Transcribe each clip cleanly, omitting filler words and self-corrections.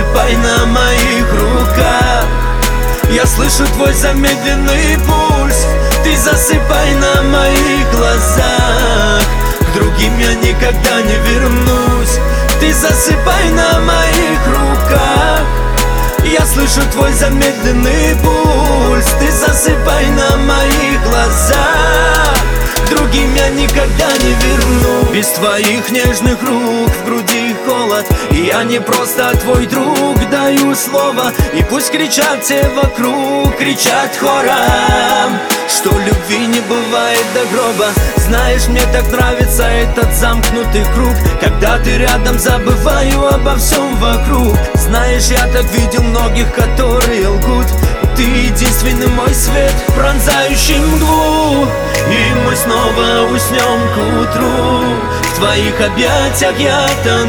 засыпай на моих руках. Я слышу твой замедленный пульс. Ты засыпай на моих глазах. К другим я никогда не вернусь. Ты засыпай на моих руках. Я слышу твой замедленный пульс. Ты засыпай на моих глазах. К другим я никогда не вернусь. Без твоих нежных рук в груди холод. И я не просто твой друг, даю слово. И пусть кричат все вокруг, кричат хором, что любви не бывает до гроба. Знаешь, мне так нравится этот замкнутый круг, когда ты рядом, забываю обо всем вокруг. Знаешь, я так видел многих, которые лгут. Ты единственный мой свет, пронзающий мглу. И мы снова уснем к утру. В твоих объятиях я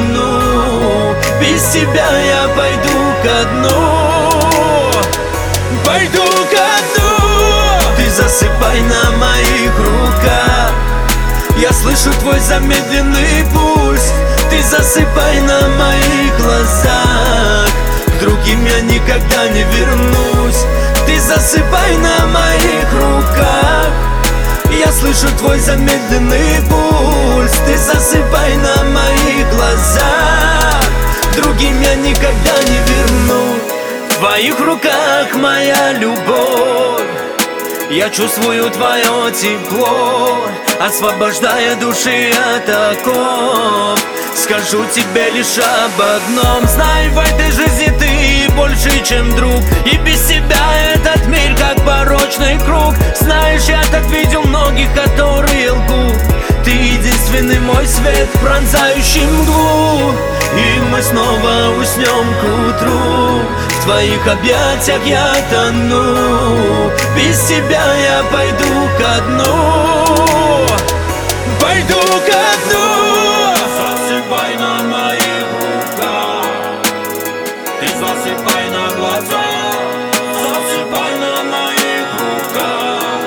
тону. Без тебя я пойду ко дну. Пойду ко дну. Ты засыпай на моих руках. Я слышу твой замедленный пульс. Ты засыпай на моих глазах. К другим я никогда не вернусь. Ты засыпай на моих руках. Я слышу твой замедленный пульс. Ты засыпай на моих глазах. К другим я никогда не вернусь. В твоих руках моя любовь. Я чувствую твое тепло, освобождая души от оков. Скажу тебе лишь об одном: знай, в этой жизни ты больше, чем друг. И без тебя этот мир как порочный круг. Знаешь, я так видел многих, которые лгут. Ты единственный мой свет, пронзающий мглу. И мы снова уснем к утру. В твоих объятиях я тону. Без тебя я пойду ко дну. Пойду ко дну. Засыпай на моих руках. Ты засыпай на глаза. Засыпай на моих руках.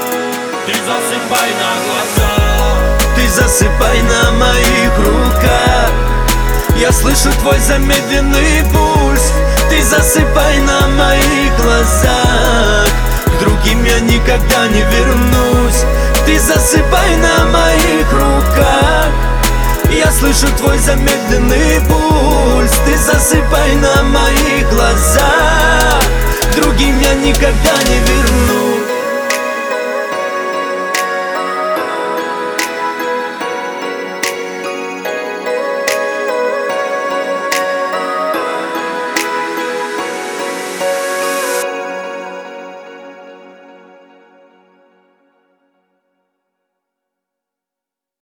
Ты засыпай на глаза. Ты засыпай на моих руках. Я слышу твой замедленный пульс. Ты засыпай на моих глазах. К другим я никогда не вернусь. Ты засыпай на моих руках. Я слышу твой замедленный пульс. Ты засыпай на моих глазах. К другим я никогда не вернусь.